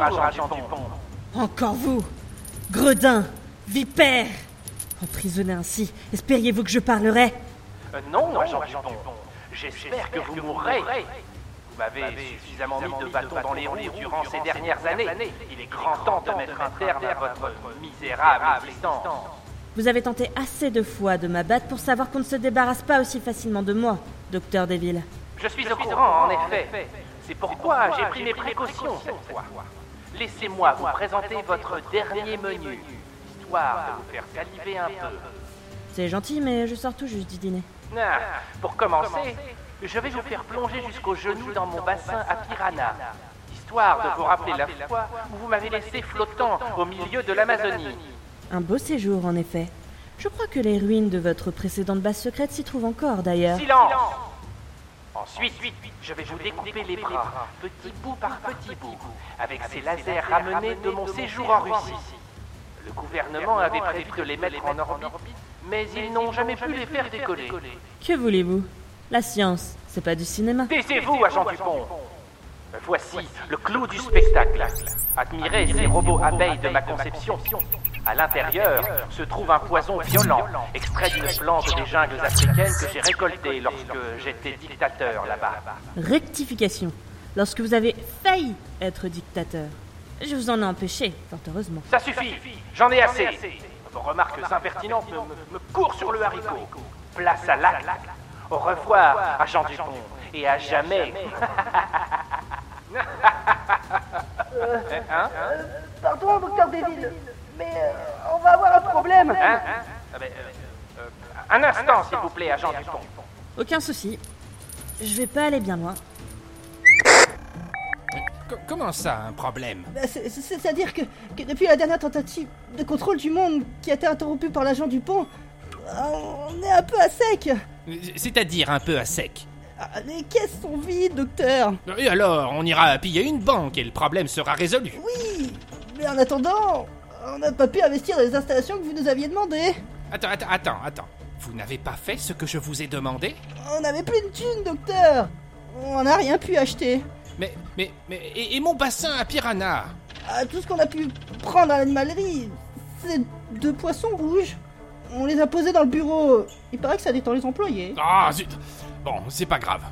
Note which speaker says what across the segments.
Speaker 1: agent Dupont.
Speaker 2: Encore vous, gredin, vipère. Emprisonné ainsi, espériez-vous que je parlerais?
Speaker 1: Non, agent Dupont. J'espère que vous mourrez. Vous m'avez suffisamment mis de bâtons dans les roues durant ces dernières années. Il est grand temps de mettre un terme à votre misérable existence.
Speaker 2: Vous avez tenté assez de fois de m'abattre pour savoir qu'on ne se débarrasse pas aussi facilement de moi, docteur Deville.
Speaker 1: Je suis au courant, en effet. C'est pourquoi j'ai pris mes précautions cette fois. Laissez-moi vous présenter votre dernier menu, histoire de vous faire saliver un peu.
Speaker 2: C'est gentil, mais je sors tout juste du dîner.
Speaker 1: Pour commencer, je vais vous faire plonger jusqu'aux genoux dans mon bassin à piranha, histoire de vous rappeler la fois où vous m'avez laissé flottant au milieu de l'Amazonie.
Speaker 2: Un beau séjour, en effet. Je crois que les ruines de votre précédente base secrète s'y trouvent encore, d'ailleurs.
Speaker 1: Silence! Ensuite, je vais vous découper les bras, petit bout par petit bout, avec ces lasers ramenés de mon séjour en Russie. Le gouvernement avait prévu de les mettre en orbite, mais ils n'ont jamais pu les faire décoller.
Speaker 2: Que voulez-vous? La science, c'est pas du cinéma.
Speaker 1: Taisez-vous, agent Dupont! Voici le clou du spectacle. Admirez ces robots abeilles de ma conception. À l'intérieur se trouve un poison violent, extrait d'une plante des jungles africaines que j'ai récoltée lorsque j'étais dictateur là-bas.
Speaker 2: Rectification. Lorsque vous avez failli être dictateur. Je vous en ai empêché, fort heureusement.
Speaker 1: Ça suffit, j'en ai assez. Vos remarques impertinentes me courent sur le haricot. Place à l'acte. Au revoir, agent Dupont, et à jamais.
Speaker 3: Pardon, docteur Deville, mais on va avoir un problème.
Speaker 1: Un instant, s'il vous plaît, agent Dupont.
Speaker 2: Aucun souci. Je vais pas aller bien loin.
Speaker 4: Comment ça, un problème?
Speaker 3: C'est-à-dire que depuis la dernière tentative de contrôle du monde qui a été interrompue par l'agent Dupont, on est un peu à sec.
Speaker 4: C'est-à-dire un peu à sec?
Speaker 3: Les caisses sont vides, docteur.
Speaker 4: Et alors, on ira piller une banque et le problème sera résolu.
Speaker 3: Oui, mais en attendant, on n'a pas pu investir dans les installations que vous nous aviez demandées.
Speaker 4: Attends. Vous n'avez pas fait ce que je vous ai demandé?
Speaker 3: On n'avait plus de thunes, docteur. On n'a rien pu acheter.
Speaker 4: Mais, et mon bassin à piranha?
Speaker 3: Tout ce qu'on a pu prendre à l'animalerie, c'est 2 poissons rouges. On les a posés dans le bureau. Il paraît que ça détend les employés.
Speaker 4: Ah, zut. Bon, c'est pas grave.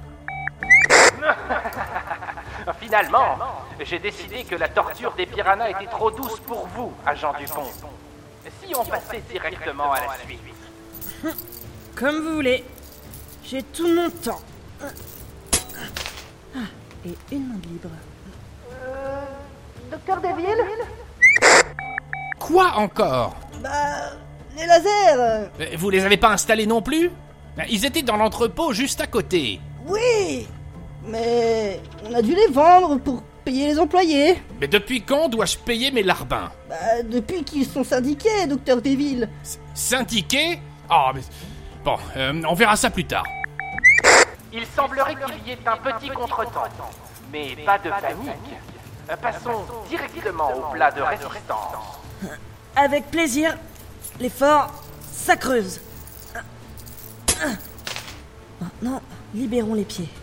Speaker 1: Finalement, j'ai décidé que la torture des piranhas était trop douce pour vous, agent Dupont. Si on passait directement à la suite.
Speaker 2: Comme vous voulez. J'ai tout mon temps. Et une main libre.
Speaker 3: Docteur Deville?
Speaker 4: Quoi encore?
Speaker 3: Les lasers.
Speaker 4: Vous les avez pas installés non plus? Ils étaient dans l'entrepôt juste à côté.
Speaker 3: Oui, mais on a dû les vendre pour payer les employés.
Speaker 4: Mais depuis quand dois-je payer mes larbins?
Speaker 3: Depuis qu'ils sont syndiqués, docteur Deville.
Speaker 4: Syndiqués? Ah, mais... Bon, on verra ça plus tard.
Speaker 1: Il semblerait qu'il y ait un petit contretemps, mais pas de panique. Passons directement au plat de résistance.
Speaker 2: Avec plaisir. L'effort, ça creuse. Maintenant, libérons les pieds.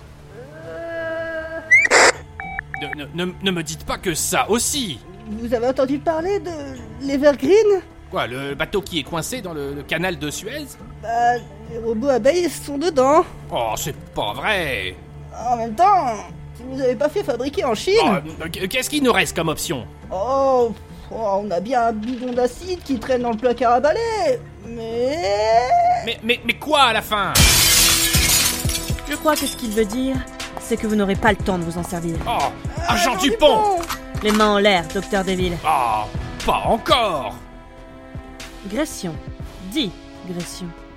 Speaker 4: Ne me dites pas que ça aussi.
Speaker 3: Vous avez entendu parler de l'Evergreen?
Speaker 4: Quoi, le bateau qui est coincé dans le canal de Suez?
Speaker 3: Les robots abeilles sont dedans.
Speaker 4: Oh, c'est pas vrai.
Speaker 3: En même temps, si vous avez pas fait fabriquer en Chine...
Speaker 4: Qu'est-ce qu'il nous reste comme option?
Speaker 3: On a bien un bidon d'acide qui traîne dans le placard à balai,
Speaker 4: Mais quoi à la fin?
Speaker 2: Je crois que ce qu'il veut dire, c'est que vous n'aurez pas le temps de vous en servir.
Speaker 4: Oh, agent Dupont!
Speaker 2: Les mains en l'air, docteur Deville.
Speaker 4: Ah, pas encore!
Speaker 2: Gression. Digression.